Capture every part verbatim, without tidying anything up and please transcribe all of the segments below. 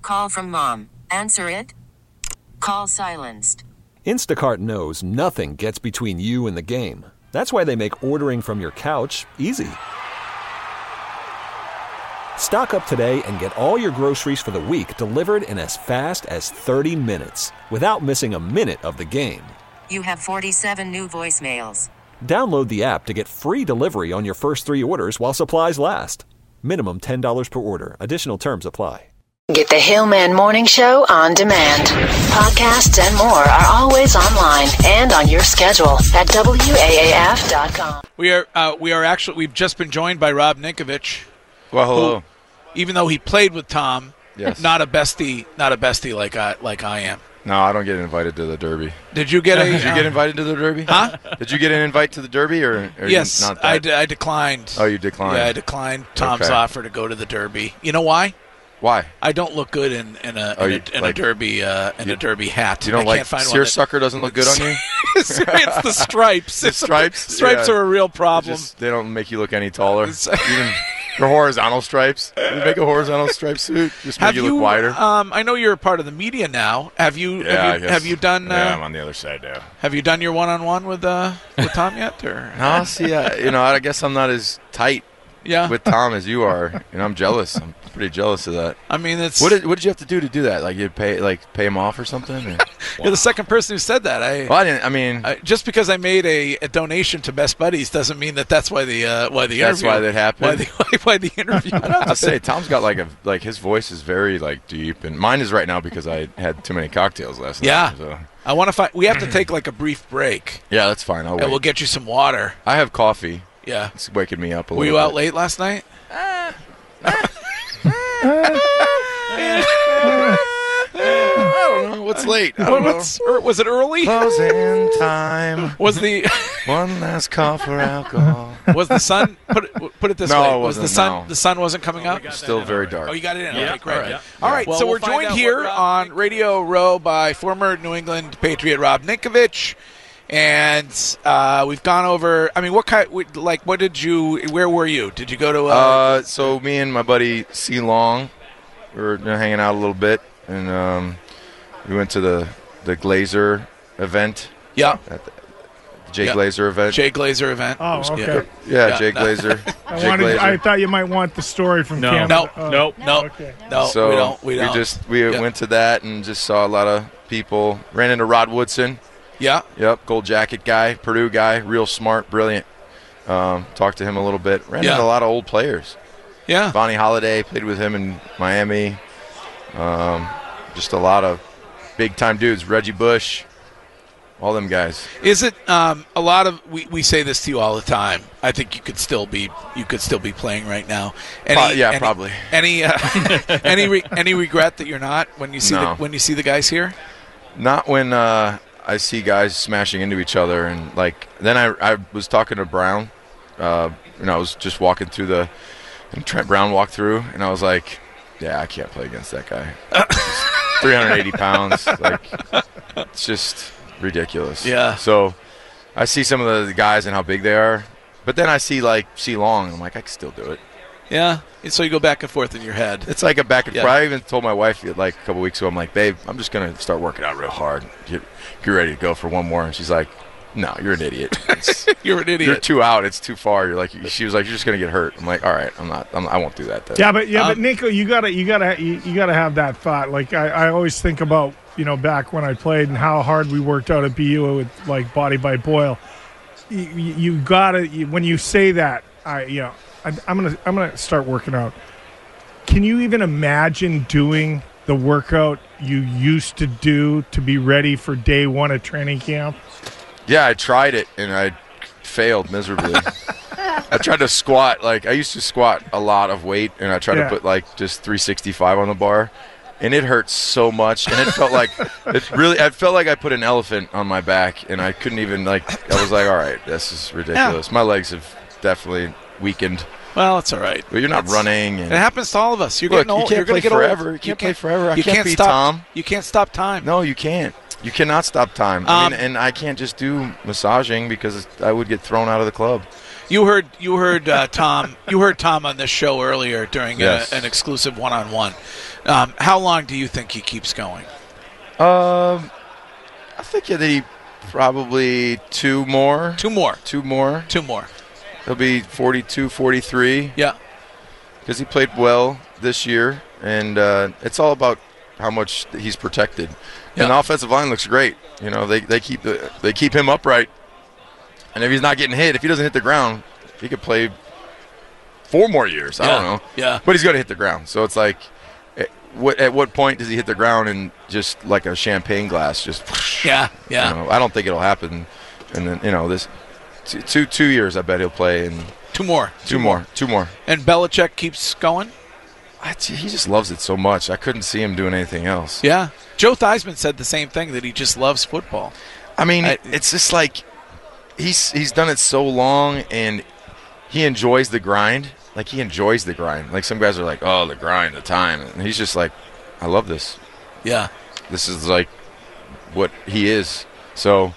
Call from mom. Answer it. Call silenced. Instacart knows nothing gets between you and the game. That's why they make ordering from your couch easy. Stock up today and get all your groceries for the week delivered in as fast as thirty minutes without missing a minute of the game. You have forty-seven new voicemails. Download the app to get free delivery on your first three orders while supplies last. Minimum ten dollars per order. Additional terms apply. Get the Hillman Morning Show on demand. Podcasts and more are always online and on your schedule at W A A F dot com. We are uh, we are actually we've just been joined by Rob Ninkovich. Well, hello. Who, even though he played with Tom, yes. not a bestie, not a bestie like I like I am. No, I don't get invited to the Derby. Did you get a? Did you get invited to the Derby? Huh? Did you get an invite to the Derby, or, or yes, not that? I, d- I declined. Oh, you declined. Yeah, I declined Tom's Okay. offer to go to the Derby. You know why? Why? I don't look good in, in a Oh, in, you- a, in like- a derby uh, in you- a derby hat. You don't I like can't find one seersucker doesn't look good on you? it's the stripes. The It's a- stripes? stripes Yeah. are a real problem. Just, they don't make you look any taller. It's- Even for horizontal stripes. You make a horizontal stripe suit, just make have you you look wider. Um, I know you're a part of the media now. Have you? yeah, I have you, guess. have you done? Uh, yeah, I'm on the other side now. have you done your one-on-one with uh, with Tom yet? Or No, see, I, you know, I guess I'm not as tight yeah, with Tom as you are, and I'm jealous. I'm pretty jealous of that. I mean, it's What did what did you have to do to do that? Like you pay like pay him off or something? Or? you're the second person who said that. I. Well, I didn't. I mean, I, just because I made a, a donation to Best Buddies doesn't mean that that's why the uh, why the That's interview, why that happened? Why the, why, why the interview? I say Tom's got like a like his voice is very like deep, and mine is right now because I had too many cocktails last Yeah. night. So. I want to find. We have to take like a brief break, Yeah, that's fine. I'll and wait. we'll get you some water. I have coffee. Yeah. It's waking me up a Were little you out bit. late last night? I don't know. What's late? I don't know. What's, or was it early? Closing time. Was the One last call for alcohol. was the sun put it put it this No, way? it Was the wasn't, sun no. the sun wasn't coming up? Still very dark. Oh, you got it in. Yeah, Okay, great. all right. All right, Yeah. so Well, we're we'll find joined out here what Rob on Radio Row by former New England Patriot Rob Ninkovich, and uh, we've gone over. I mean, what kind? Like, what did you? Where were you? Did you go to? Uh, Uh, so me and my buddy C Long, we were hanging out a little bit, and um, we went to the the Glazer event, yeah, at the Jay Yeah. Glazer event. Jay Glazer event. Oh, Yeah. okay. yeah, Yeah. Jay Glazer. I Jay wanted. Glazer. I thought you might want the story from No. Canada. No. Oh, Nope. No, Okay. no, so we don't. We don't. just we Yeah. went to that and just saw a lot of people. Ran into Rod Woodson. yeah. Yep, gold jacket guy, Purdue guy, real smart, brilliant. Um, talked to him a little bit. Ran Yeah. into a lot of old players. Yeah. Bonnie Holiday played with him in Miami. Um, just a lot of big time dudes. Reggie Bush, all them guys. Is it um, a lot of? We, we say this to you all the time. I think you could still be you could still be playing right now. Any, Pro- yeah, any- probably. Any uh, any re- any regret that you're not when you see No. the, when you see the guys here? Not when uh, I see guys smashing into each other and like. Then I I was talking to Brown. Uh, and I was just walking through the. And Trent Brown walked through, and I was like, "Yeah, I can't play against that guy. three hundred eighty pounds. Like, it's just ridiculous." Yeah. So, I see some of the guys and how big they are, but then I see like C Long, and I'm like, I can still do it. Yeah. And so you go back and forth in your head. It's like a back and Yeah. forth. I even told my wife like a couple weeks ago, I'm like, babe, I'm just gonna start working out real hard. Get, get ready to go for one more, and she's like, no, you're an idiot. It's, You're an idiot. You're too out. It's too far. You're like, she was like, you're just gonna get hurt. I'm like, all right, I'm not. I'm, I won't do that. Then. Yeah, but yeah, but Um, Nico, you gotta, you gotta, you, you gotta have that thought. Like I, I always think about, you know, back when I played and how hard we worked out at B U with like Body by Boyle. You, you you gotta you, when you say that, I, you know, I, I'm gonna, I'm gonna start working out. Can you even imagine doing the workout you used to do to be ready for day one of training camp? Yeah, I tried it and I failed miserably. I tried to squat. Like I used to squat a lot of weight, and I tried Yeah. to put like just three sixty-five on the bar, and it hurt so much. And it felt like it really. I felt like I put an elephant on my back, and I couldn't even like. I was like, all right, this is ridiculous. My legs have definitely weakened. Well, it's all right. But you're not It's- running. And It happens to all of us. You're Look, getting old. you can't You're gonna play get forever. old. You can't play forever. I you can't beat stop, Tom. You can't stop time. No, you can't. You cannot stop time. I Um, mean, and I can't just do massaging because I would get thrown out of the club. You heard you heard uh, Tom you heard Tom on this show earlier during Yes. a, an exclusive one-on-one. Um, how long do you think he keeps going? Um, I think that he probably two more. Two more. Two more. Two more. He'll be forty-two, forty-three. Yeah. Because he played well this year, and uh, it's all about how much he's protected. Yeah. And the offensive line looks great. You know, they they keep the, they keep him upright, and if he's not getting hit, if he doesn't hit the ground, he could play four more years. I Yeah. don't know. Yeah. But he's going to hit the ground. So it's like, at what at what point does he hit the ground and just like a champagne glass, just Yeah. Yeah. You know, I don't think it'll happen. And then you know this two two, two years, I bet he'll play and. Two more. Two more. Two more. And Belichick keeps going? I, he just loves it so much. I couldn't see him doing anything else. Yeah. Joe Theismann said the same thing, that he just loves football. I mean, I- it's just like he's he's done it so long, and he enjoys the grind. Like, he enjoys the grind. Like, some guys are like, oh, the grind, the time. And he's just like, I love this. Yeah. This is, like, what he is. So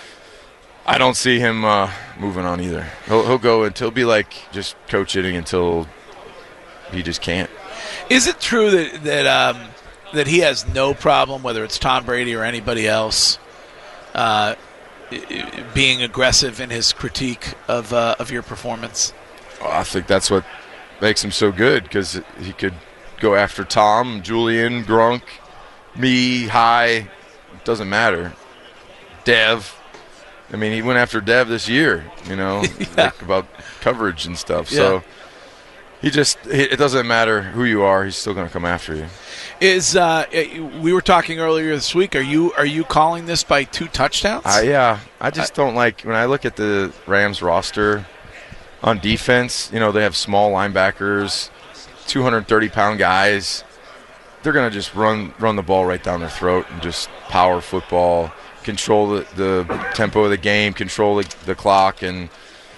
I don't see him uh, moving on either. He'll, he'll go until be like just coach hitting until he just can't. Is it true that that um, that he has no problem, whether it's Tom Brady or anybody else, uh, i- i- being aggressive in his critique of uh, of your performance? Well, I think that's what makes him so good, because he could go after Tom, Julian, Grunk, me, High. It doesn't matter. Dev. I mean, he went after Dev this year, you know, Yeah. like about coverage and stuff. Yeah. So he just, it doesn't matter who you are, he's still going to come after you. Is uh, we were talking earlier this week? Are you are you calling this by two touchdowns? I, yeah, I just don't like, when I look at the Rams roster on defense, you know, they have small linebackers, two hundred thirty pound guys. They're going to just run run the ball right down their throat and just power football, control the, the tempo of the game, control the, the clock, and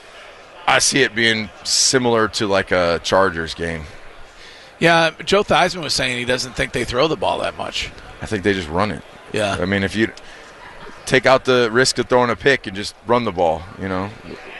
I see it being similar to like a Chargers game. Yeah, Joe Theismann was saying he doesn't think they throw the ball that much. I think they just run it. Yeah. I mean, if you take out the risk of throwing a pick and just run the ball, you know.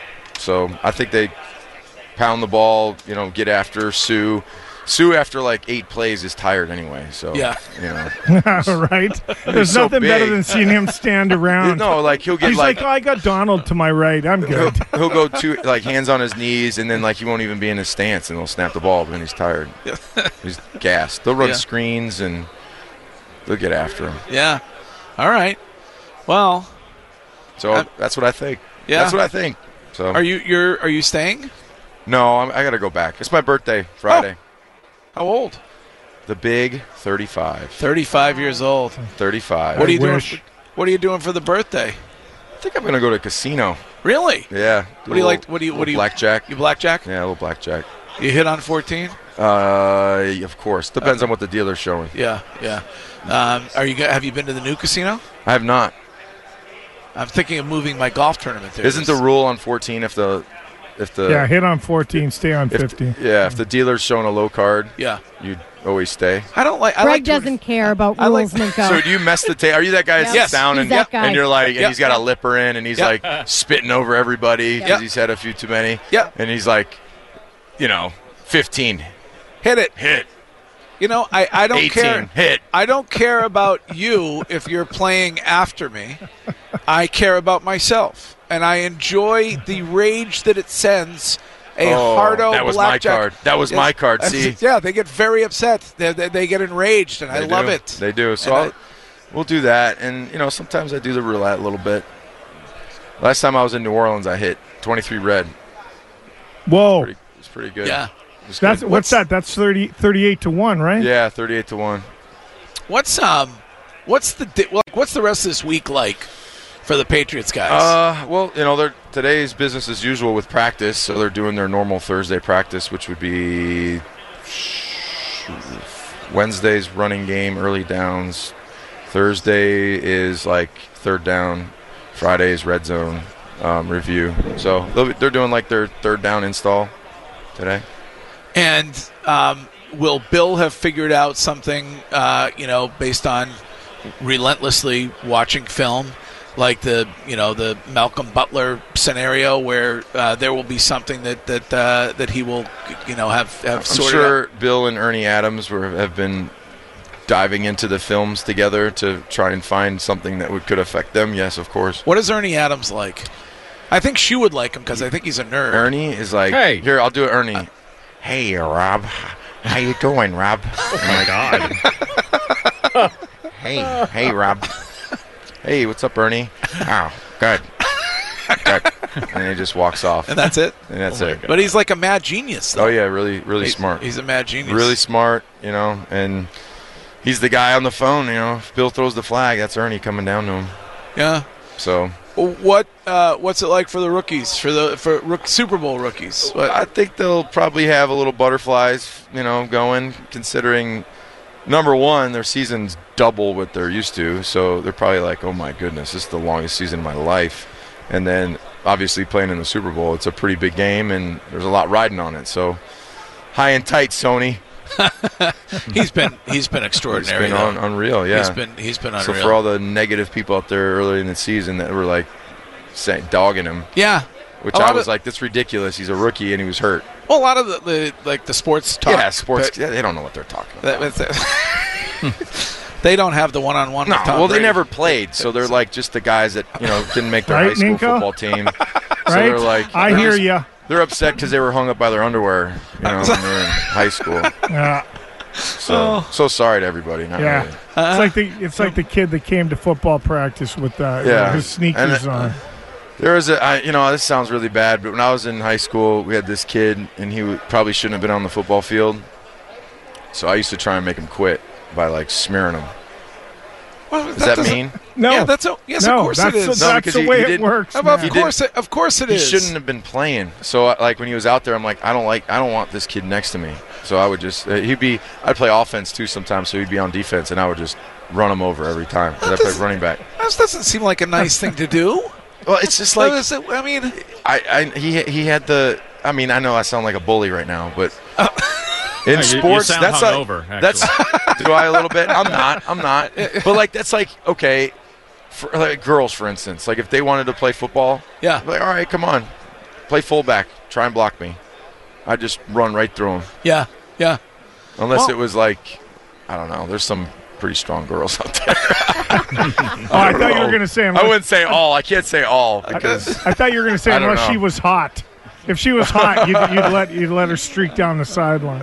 So I think they pound the ball, you know, get after Sue. Sue, after like eight plays, is tired anyway. So, Yeah. you know. Right? There's so nothing better big. than seeing him stand around. No, like he'll get He's like, oh, I got Donald to my right. I'm he'll, good. he'll go to like hands on his knees, and then like he won't even be in his stance, and he'll snap the ball, but then he's tired. He's gassed. They'll run Yeah. screens, and they'll get after him. Yeah. All right. Well, So Uh, that's what I think. yeah. That's what I think. So are you you're are you staying? no, I'm, I got to go back. It's my birthday Friday. How old? The big thirty-five. thirty-five years old. thirty-five. What are you doing? wish. For, what are you doing for the birthday? I think I'm gonna go to a casino. Really? Yeah. What do you like? What do you? What do you? Blackjack. You blackjack? Yeah, a little blackjack. You hit on fourteen? Uh, of course. Depends on what the dealer's showing. Yeah, yeah. Um, are you? go- Have you been to the new casino? I have not. I'm thinking of moving my golf tournament there. Isn't the rule on fourteen if the if the Yeah, hit on fourteen, stay on if fifty. yeah if the dealer's showing a low card, Yeah. you always stay. I don't like. I Greg like to- doesn't care about I like- rules, Minko. So do you mess the tape? Are you that guy that Yes. sits down He's and, that guy. and you're like, and Yeah. he's got a lipper in and he's Yeah. like spitting over everybody because Yeah. he's had a few too many. Yeah. And he's like, you know, fifteen, Hit it. hit, You know, I, I don't eighteen, care. hit. I don't care about you if you're playing after me. I care about myself, and I enjoy the rage that it sends. A Oh, hardo that was my blackjack. card. That was my card, see? Yeah, they get very upset. They, they, they get enraged, and I They love do. it. They do. So And I'll, we'll do that. And, you know, sometimes I do the roulette a little bit. Last time I was in New Orleans, I hit twenty-three red. Whoa. Pretty, it was pretty good. Yeah. It was That's good. what's that? That's thirty, thirty-eight to one, right? Yeah, thirty-eight to one. What's um, what's the di- like? What's the rest of this week like for the Patriots guys? Uh, well, you know, they're today's business as usual with practice, so they're doing their normal Thursday practice, which would be Wednesday's running game, early downs. Thursday is like third down. Friday is red zone um, review. So they'll be- they're doing like their third down install today. And um, will Bill have figured out something, uh, you know, based on relentlessly watching film like the you know the Malcolm Butler scenario where uh, there will be something that that uh, that he will you know have have I'm sorted sure out. Bill and Ernie Adams were have been diving into the films together to try and find something that would, could affect them. Yes, of course. What is Ernie Adams like? I think she would like him because I think he's a nerd. Ernie is like, Hey. here, I'll do it, Ernie. Uh, hey, Rob. How you doing, Rob? Oh, my God. Hey, hey, Rob. Hey, what's up, Ernie? Oh, good. Good. And then he just walks off. And that's it? And that's Oh, my it. God. But he's like a mad genius, though. Oh, yeah, really, really He- smart. He's a mad genius. Really smart, you know, and he's the guy on the phone, you know. If Bill throws the flag, that's Ernie coming down to him. Yeah. So What uh, what's it like for the rookies, for the for rook, Super Bowl rookies? What, I think they'll probably have a little butterflies, you know, going, considering, number one, their season's double what they're used to. So they're probably like, oh, my goodness, this is the longest season of my life. And then, obviously, playing in the Super Bowl, it's a pretty big game, and there's a lot riding on it. So high and tight, Sony. he's been he's been It's extraordinary. been though. un- unreal, yeah. He's been he's been So unreal. for all the negative people out there early in the season that were, like, say, dogging him, yeah. which A I lot was of- like, that's ridiculous. He's a rookie, and he was hurt. Well, a lot of the, the like the sports talk. yeah, sports, but yeah, they don't know what they're talking about. that- that's- they don't have the one-on-one. No, with Tom well, they Brady. never played, so they're like just the guys that you know didn't make their Right, high school Nico? football team. So Right? they're like, I they're hear just- you. They're upset because they were hung up by their underwear, you know, when they were in high school. Yeah. So, so sorry to everybody. Not Yeah. really. It's like the it's like the kid that came to football practice with uh, Yeah. his sneakers And, uh, on. There was a, I, you know, this sounds really bad, but when I was in high school, we had this kid, and he w- probably shouldn't have been on the football field. So I used to try and make him quit by like smearing him. Well, Does that doesn't- mean? No, Yeah, that's a, yes, no, of course that's, it is. No, that's because the he- way he it didn't- works. of man. course, it, of course it He is. shouldn't have been playing. So, uh, like when he was out there, I'm like, I don't like, I don't want this kid next to me. So I would just, uh, he'd be, I'd play offense too sometimes, so he'd be on defense, and I would just run him over every time. 'Cause I played running back. That doesn't seem like a nice thing to do. Well, it's just Like, like I mean, I, I, he, he had the. I mean, I know I sound like a bully right now, but in No, you- you sports, sound that's like, hungover, actually. that's. Do I a little bit? I'm not. I'm not. But like, that's like okay. For like girls, for instance, like if they wanted to play football, yeah, like all right, come on, play fullback, try and block me. I just run right through them, yeah, yeah. unless Well- it was like, I don't know. There's some pretty strong girls out there. Oh, I thought you were going to say. I Unless, wouldn't say all. I can't say all because I thought you were going to say I don't unless know. she was hot. If she was hot, you'd, you'd let you'd let her streak down the sideline.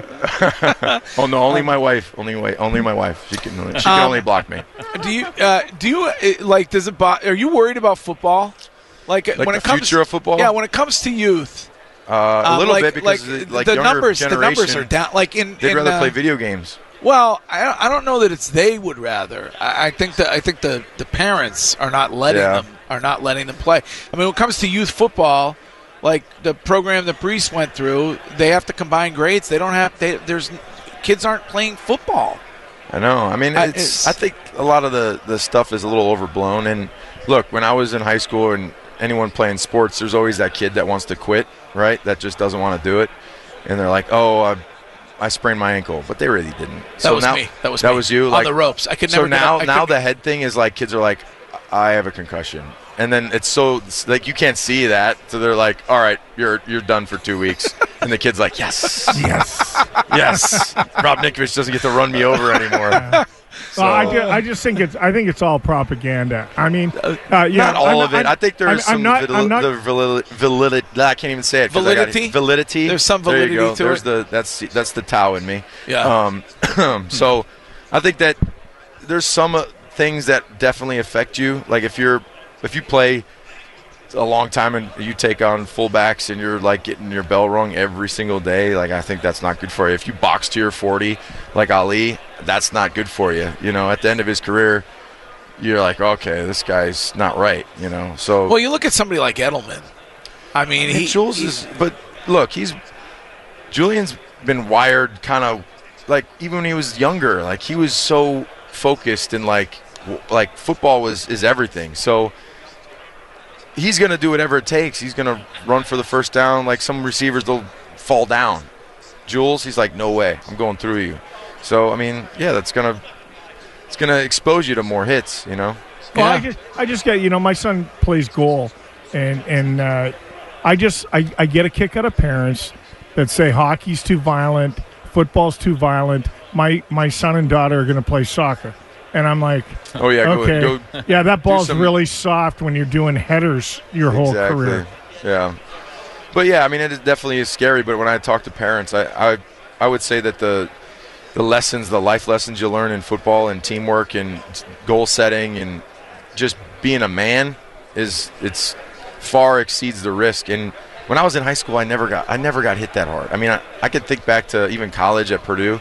oh no, only my wife. Only way. Only my wife. She can. She can Um, only block me. Do you uh, do you uh, like? Does it? Bo- are you worried about football? Like, uh, Like when the it comes future of football? Yeah, when it comes to youth, Uh, a um, little like, bit because like, the, like the younger numbers, the generation, numbers are down. Like in, they'd in, rather uh, play video games. Well, I, I don't know that it's they would rather. I, I think that I think the, the parents are not letting Yeah. them are not letting them play. I mean, when it comes to youth football, like the program that Brees went through, they have to combine grades. They don't have. They, there's kids aren't playing football. I know. I mean, I- it's, it's- I think a lot of the, the stuff is a little overblown. And look, when I was in high school and anyone playing sports, there's always that kid that wants to quit, right? That just doesn't want to do it. And they're like, oh, I, I sprained my ankle. But they really didn't. That so was now, me. That was that me. was you. On Like, the ropes. I could so never get now, up- I now couldn't- the head thing is like kids are like, I have a concussion. And then it's so it's like you can't see that, so they're like, "All right, you're you're done for two weeks." And the kid's like, "Yes, Yes. yes." Rob Ninkovich doesn't get to run me over anymore. So, Well, I, ju- I just think it's I think it's all propaganda. I mean, uh, yeah, not all I'm, of it. I'm, I think there's I'm, some I'm not, valid- I'm not, the validity, validity. I can't even say it. 'cause I got- Validity? validity. There's some There you validity go. to There's it. the that's that's the Tao in me. Yeah. Um, so I think that there's some uh, things that definitely affect you. Like if you're if you play a long time and you take on fullbacks and you're like getting your bell rung every single day, like I think that's not good for you. If you box to your forty like Ali, that's not good for you. You know, at the end of his career, you're like, okay, this guy's not right. You know, so Well, you look at somebody like Edelman. I mean, and he Jules he- is, but look, he's Julian's been wired kind of like even when he was younger, like he was so focused and like w- like football was is everything. So he's gonna do whatever it takes. He's gonna run for the first down. Like some receivers, they'll fall down. Jules, he's like, no way, I'm going through you. So I mean, yeah, that's gonna it's gonna expose you to more hits. You know. Well, I Yeah. just, I just get, you know, my son plays goal, and and uh, I just, I, I get a kick out of parents that say hockey's too violent, football's too violent. My my son and daughter are going to play soccer, and I'm like, Oh yeah, okay, go, go yeah, that ball's some- really soft when you're doing headers your whole exactly. career. Yeah, but yeah, I mean, it is definitely is scary. But when I talk to parents, I, I, I would say that the, the lessons, the life lessons you learn in football and teamwork and goal setting and just being a man is it's far exceeds the risk. And when I was in high school, I never got, I never got hit that hard. I mean, I, I could think back to even college at Purdue,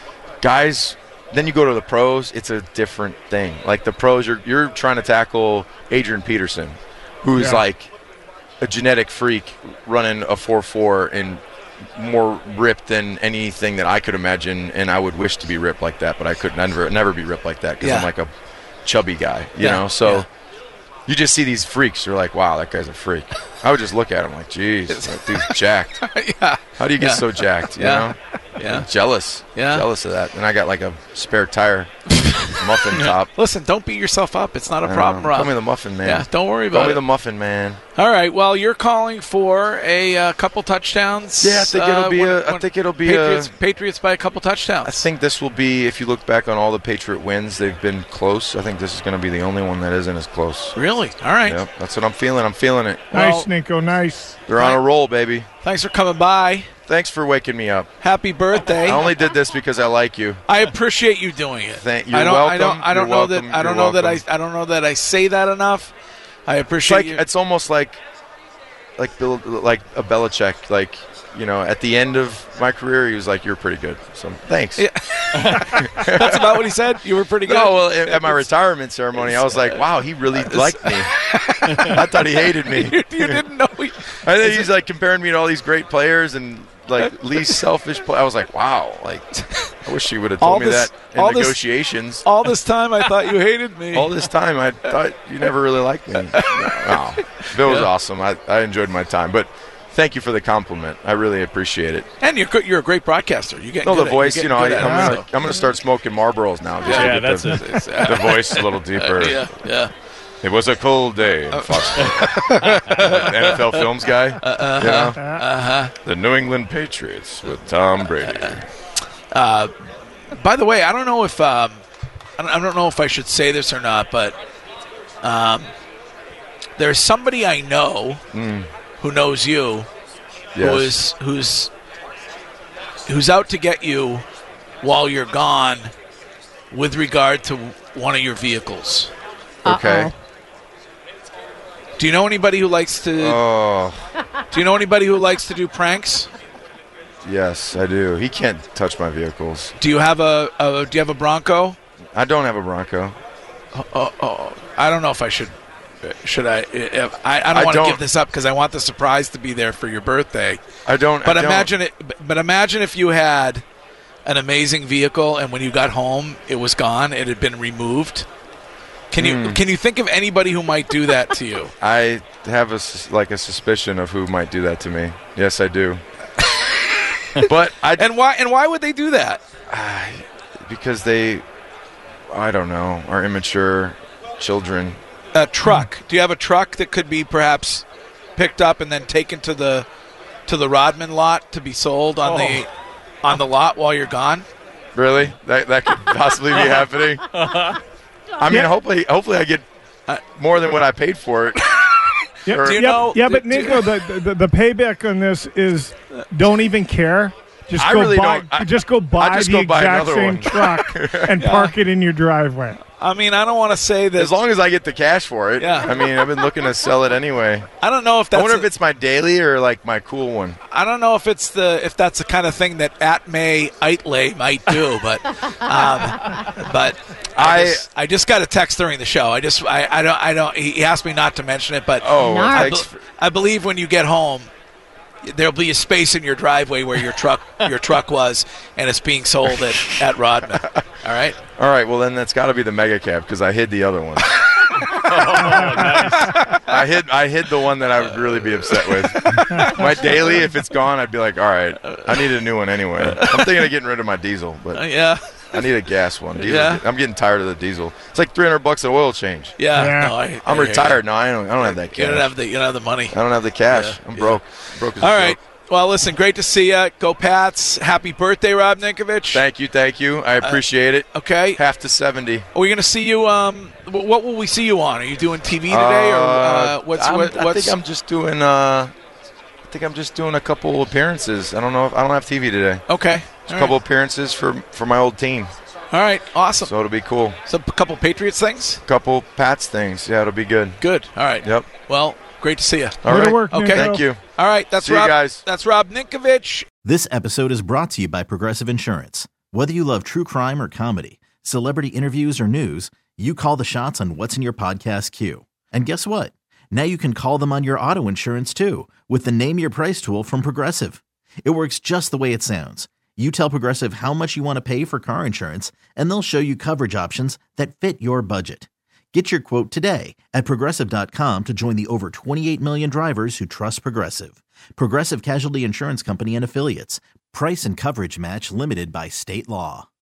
guys. Then you go to the pros, it's a different thing. Like the pros, you're you're trying to tackle Adrian Peterson, who's Yeah. like a genetic freak running a four four and more ripped than anything that I could imagine, and I would wish to be ripped like that, but I could never never be ripped like that because Yeah. I'm like a chubby guy, you Yeah, know. So yeah. you just see these freaks, you're like, wow, that guy's a freak. I would just look at him like, geez, that dude's jacked. yeah. How do you get Yeah. so jacked? You Yeah. know, Yeah. jealous, Yeah. jealous of that. And I got like a spare tire, muffin top. Listen, don't beat yourself up. It's not a I problem, know. Rob. Call me the muffin man. yeah, don't worry Call about me it. the muffin man. All right. Well, you're calling for a uh, couple touchdowns. Yeah, I think it'll uh, be when- a- I when think it'll be Patriots, a- Patriots by a couple touchdowns. I think this will be, if you look back on all the Patriot wins, they've been close. I think this is going to be the only one that isn't as close. Really? All right. Yep, that's what I'm feeling. I'm feeling it. Well- Nice, Nico, nice. They're on a roll, baby. Thanks for coming by. Thanks for waking me up. Happy birthday. I only did this because I like you. I appreciate you doing it. Thank- you're I don't, I don't, welcome. I don't You're know welcome. that. I don't You're know that I. welcome. I don't know that I say that enough. I It's appreciate like you. it's almost like like Bill, like a Belichick. Like, you know, at the end of my career, he was like, "You're pretty good." So thanks. Yeah. That's about what he said. You were pretty good. No, well, at at my retirement ceremony, I was like, "Wow, he really liked me." I thought he hated me. you, you didn't know. He, I think he's like comparing me to all these great players and like least selfish play. I was like, wow, like I wish he would have All told me this- that in all this- negotiations. all this time, I thought you hated me. All this time, I thought you never really liked me. Wow, Bill was Yeah. awesome. I, I enjoyed my time, but thank you for the compliment. I really appreciate it. and you're good- you're a great broadcaster. You get No, good the at- voice, you're you getting know, I, good at I'm it, gonna so. I'm gonna start smoking Marlboros now. Just Yeah, to that's get the, it. the voice a little deeper. yeah, yeah. It was a cold day in Foxborough. N F L Films guy. Uh-huh. You know? Uh-huh. The New England Patriots with Tom Brady. By the way, I don't know if um, I don't- I don't know if I should say this or not, but um, there's somebody I know who knows you, who Yes. is who's who's out to get you while you're gone with regard to one of your vehicles. Okay. Do you know anybody who likes to? Oh, Do you know anybody who likes to do pranks? yes, I do. He can't touch my vehicles. Do you have a, a Do you have a Bronco? I don't have a Bronco. Oh, oh, I don't know if I should. Should I? If, I, I don't I want to don't- give this up because I want the surprise to be there for your birthday. I don't. But I don't. imagine it. But imagine if you had an amazing vehicle and when you got home, it was gone. It had been removed. Can you Hmm. Can you think of anybody who might do that to you? I have a sus- like a suspicion of who might do that to me. Yes, I do. But I And why? And why would they do that? because they, I don't know, are immature children. A truck. Do you have a truck that could be perhaps picked up and then taken to the to the Rodman lot to be sold on the on the lot while you're gone? Really? That that could possibly be happening. I mean, Yeah. hopefully, hopefully I get more than what I paid for it. Yep, Or- Do you yep, know- yeah, but do- do- Nico, the, the the payback on this is don't even care. Just I go really buy, don't- I- just go buy just the go buy exact another same one. truck and park it in your driveway. I mean, I don't want to say that. As long as I get the cash for it. Yeah. I mean, I've been looking to sell it anyway. I don't know if that's. I wonder a- if it's my daily or like my cool one. I don't know if it's the if that's the kind of thing that Atme Itley might do, but um, but I I- just, I just got a text during the show. I just I, I don't I don't. He asked me not to mention it, but Oh, well, I, thanks. be- For, I believe when you get home, there'll be a space in your driveway where your truck your truck was, and it's being sold at, at Rodman. All right. all right, well then that's got to be the mega cab because I hid the other one. I hid I hid the one that I would really be upset with. My daily, if it's gone, I'd be like, all right, I need a new one anyway. I'm thinking of getting rid of my diesel, Uh, but yeah. I need a gas one. Diesel, Yeah. I'm getting tired of the diesel. It's like three hundred bucks an oil change. Yeah, Yeah. no, I, I'm I retired now. I don't. I don't have that You cash. don't have the you don't have the money. I don't have the cash. Yeah, I'm yeah. broke. broke as a All joke. right. Well, listen, great to see you. Go Pats. Happy birthday, Rob Ninkovich. Thank you. Thank you. I appreciate it. Okay. Half to seventy. Are we going to see you? Um, wh- what will we see you on? Are you doing T V today, or uh, what's I'm- what, I what's? think I'm just doing. Uh, I think I'm just doing a couple appearances. I don't know. If, I don't have T V today. okay. Just All a couple right. appearances for for my old team. All right. Awesome. So it'll be cool. So a couple Patriots things. Couple Pats things. Yeah, it'll be good. Good. All right. Yep. Well, great to see you. All Way to right. work, Okay. Nico. Thank you. All right. That's See you Rob. guys. That's Rob Ninkovich. This episode is brought to you by Progressive Insurance. Whether you love true crime or comedy, celebrity interviews or news, you call the shots on what's in your podcast queue. And guess what? Now you can call them on your auto insurance too with the Name Your Price tool from Progressive. It works just the way it sounds. You tell Progressive how much you want to pay for car insurance, and they'll show you coverage options that fit your budget. Get your quote today at Progressive dot com to join the over twenty-eight million drivers who trust Progressive. Progressive Casualty Insurance Company and Affiliates. Price and coverage match limited by state law.